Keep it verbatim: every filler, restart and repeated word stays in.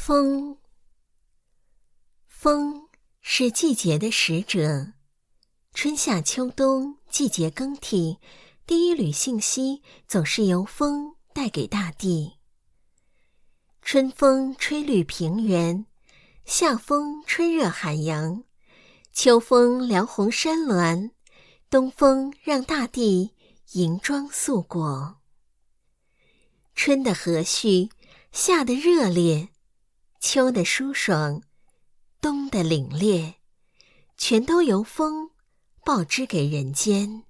风，风是季节的使者，春夏秋冬季节更替，第一缕信息总是由风带给大地。春风吹绿平原，夏风吹热海洋，秋风撩红山峦，东风让大地银装素裹。春的和煦，夏的热烈，秋的舒爽，冬的凛冽，全都由风报之给人间。